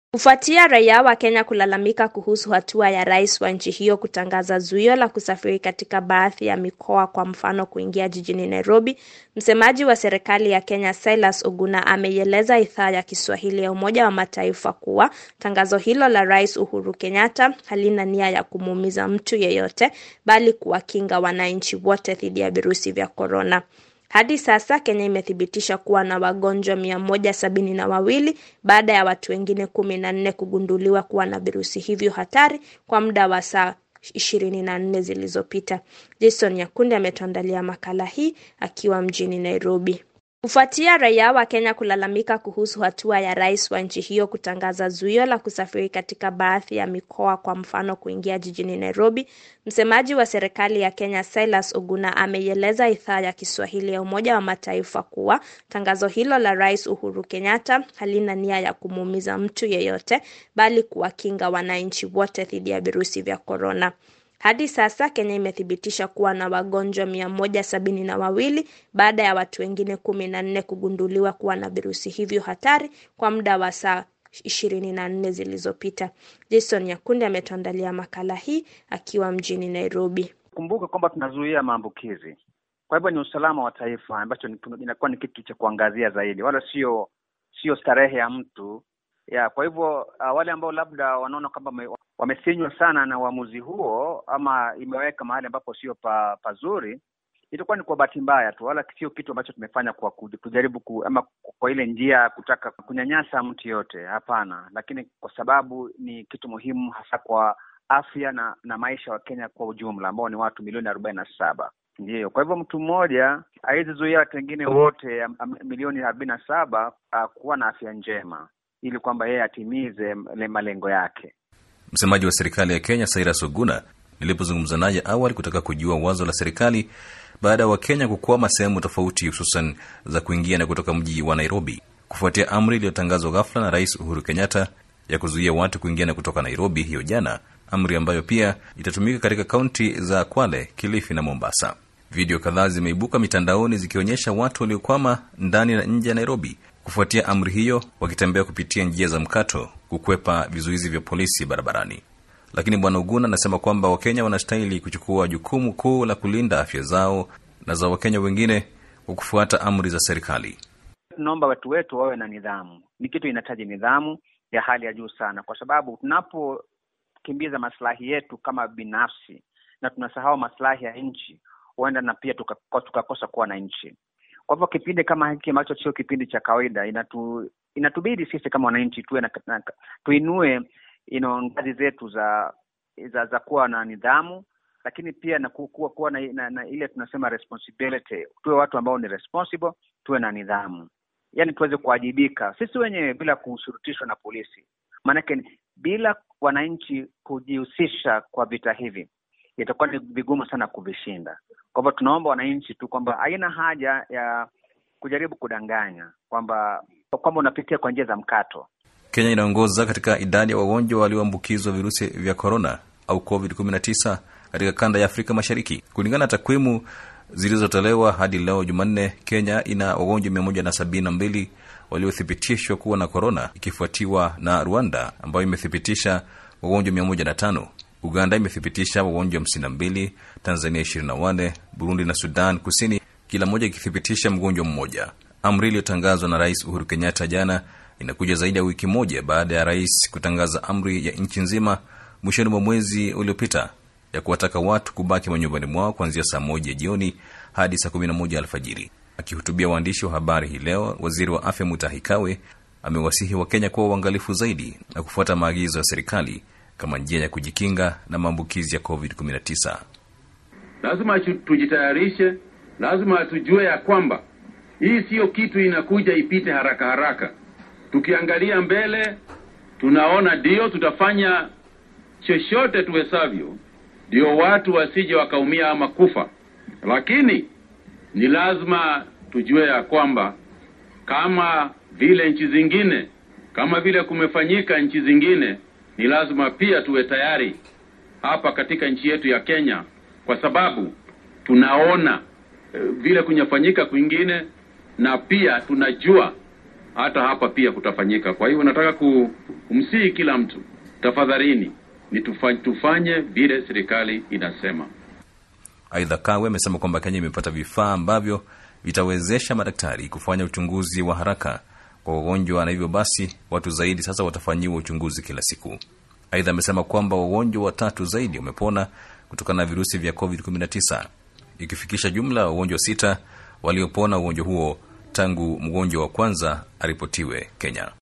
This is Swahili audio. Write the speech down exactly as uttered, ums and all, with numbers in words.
Kufuatia raia wa Kenya kulalamika kuhusu hatua ya rais wa nchi hiyo kutangaza zuio la kusafiri katika baadhi ya mikoa, kwa mfano kuingia jijini Nairobi, msemaji wa serikali ya Kenya Silas Oguna ameieleza idhaa ya Kiswahili ya Umoja wa Mataifa kuwa tangazo hilo la Rais Uhuru Kenyatta halina nia ya kumuumiza mtu yeyote, bali kuwakinga wananchi wote dhidi ya virusi vya korona. Hadi sasa Kenya imethibitisha kuwa na wagonjwa mia moja sabini na wawili baada ya watu wengine kumi na nne kugunduliwa kuwa na virusi hivyo hatari kwa muda wa saa ishirini na nne zilizopita. Jason Nyakundi ametuandalia makala hii akiwa mjini Nairobi. Kufuatia raia wa Kenya kulalamika kuhusu hatua ya rais wa nchi hiyo kutangaza zuio la kusafiri katika baadhi ya mikoa, kwa mfano kuingia jijini Nairobi, msemaji wa serikali ya Kenya Silas Oguna ameieleza idhaa ya Kiswahili ya Umoja wa Mataifa kuwa tangazo hilo la Rais Uhuru Kenyatta halina nia ya kumuumiza mtu yeyote, bali kuwakinga wananchi wote dhidi ya virusi vya korona. Hadi sasa Kenya imethibitisha kuwa na wagonjwa mia moja sabini na wawili baada ya watu wengine kumi na nne kugunduliwa kuwa na virusi hivyo hatari kwa muda wa saa ishirini na nne zilizopita. Jason Nyakundi ametuandalia makala hii akiwa mjini Nairobi. Kumbuka kwamba tunazuia maambukizi. Kwa hivyo ni usalama wa taifa ambacho inakuwa ni kitu cha kuangazia zaidi, wala sio sio starehe ya mtu. Ya, kwa hivyo uh, wale ambao labda wanaona kwamba wamesinywa sana na uamuzi huo ama imeweka mahali ambapo sio pa, pazuri, itakuwa ni kwa bahati mbaya tu, wala sio kitu ambacho tumefanya kwa kujaribu ku, ama kwa ile njia kutaka kunyanyasa mtu yote. Hapana, lakini kwa sababu ni kitu muhimu hasa kwa afya na na maisha wa Kenya kwa ujumla ambao ni watu milioni arobaini na saba. Ndiyo, kwa hivyo mtu mmoja haizuia watu wengine wote milioni arobaini na saba uh, kuwa na afya njema, ili kwamba yeye atimize malengo yake. Msemaji wa serikali ya Kenya Silas Oguna, nilipozungumza naye awali kutaka kujua wazo la serikali baada ya Wakenya kukwama sehemu tofauti, hususan za kuingia na kutoka mji wa Nairobi kufuatia amri iliyotangazwa ghafla na Rais Uhuru Kenyatta ya kuzuia watu kuingia na kutoka Nairobi hiyo jana, amri ambayo pia itatumika katika kaunti za Kwale, Kilifi na Mombasa. Video kadhaa zimeibuka mitandaoni zikionyesha watu waliokwama ndani na nje ya Nairobi kufuatia amri hiyo, wakitembea kupitia njia za mkato kukwepa vizuizi vya polisi barabarani. Lakini Bwana Oguna anasema kwamba Wakenya wanastahili kuchukua jukumu kuu la kulinda afya zao na za Wakenya wengine kwa kufuata amri za serikali. Tunaomba watu wetu wawe na nidhamu. Ni kitu inahitaji nidhamu ya hali ya juu sana, kwa sababu tunapokimbiza maslahi yetu kama binafsi na tunasahau maslahi ya nchi, huenda na pia tukakosa tuka kuwa na nchi. Kwa hivyo kipindi kama hiki ambacho sio kipindi cha kawaida, inatu inatubidi sisi kama wananchi tuwe na, na tuinue ino ngazi zetu za za, za kuwa na nidhamu, lakini pia na kuwa kuwa na, na, na ile tunasema responsibility. Tuwe watu ambao ni responsible, tuwe na nidhamu. Yaani tuweze kuwajibika sisi wenyewe bila kushurutishwa na polisi. Maana bila wananchi kujihusisha kwa vita hivi, itakuwa ni vigumu sana kuvishinda. Kwa hivyo tunaomba wananchi tu kwamba haina haja ya kujaribu kudanganya kwamba kwamba unapitia kwa njia za mkato. Kenya inaongoza katika idadi ya wagonjwa walioambukizwa virusi vya corona au covid kumi na tisa katika kanda ya Afrika Mashariki. Kulingana na takwimu zilizotolewa hadi leo Jumanne, Kenya ina wagonjwa mia moja sabini na mbili waliothibitishwa kuwa na corona, ikifuatiwa na Rwanda ambayo imethibitisha wagonjwa mia moja na tano. Uganda imethibitisha wagonjwa hamsini na mbili, Tanzania ishirini na nane, Burundi na Sudan Kusini kila moja ikithibitisha mgonjwa mmoja. Amri iliyotangazwa na Rais Uhuru Kenyatta jana inakuja zaidi ya wiki moja baada ya rais kutangaza amri ya nchi nzima mwishoni mwa mwezi uliopita ya kuwataka watu kubaki manyumbani mwao kuanzia saa moja jioni hadi saa kumi na moja alfajiri. Akihutubia waandishi wa habari hii leo, Waziri wa Afya Mutahi Kagwe amewasihi Wakenya kuwa uangalifu zaidi na kufuata maagizo ya serikali kama njia ya kujikinga na maambukizi ya covid kumi na tisa. Lazima tujitayarishe, lazima tujue ya kwamba hii sio kitu inakuja ipite haraka haraka. Tukiangalia mbele, tunaona ndio tutafanya chochote tuwezavyo ndio watu wasije wakaumia ama kufa. Lakini ni lazima tujue ya kwamba kama vile nchi zingine, kama vile kumefanyika nchi zingine, ni lazima pia tuwe tayari hapa katika nchi yetu ya Kenya, kwa sababu tunaona vile kunyafanyika kwingine, na pia tunajua hata hapa pia kutafanyika. Kwa hiyo nataka kumsihi kila mtu, tafadhalini ni tufanye, tufanye vile serikali inasema. Aidha, Kawe amesema kwamba Kenya imepata vifaa ambavyo vitawezesha madaktari kufanya uchunguzi wa haraka kwa wagonjwa, na hivyo basi watu zaidi sasa watafanyiwa uchunguzi kila siku. Aidha, amesema kwamba wagonjwa watatu zaidi wamepona kutokana na virusi vya covid kumi na tisa, ikifikisha jumla wagonjwa sita waliopona ugonjwa huo tangu mgonjwa wa kwanza aripotiwe Kenya.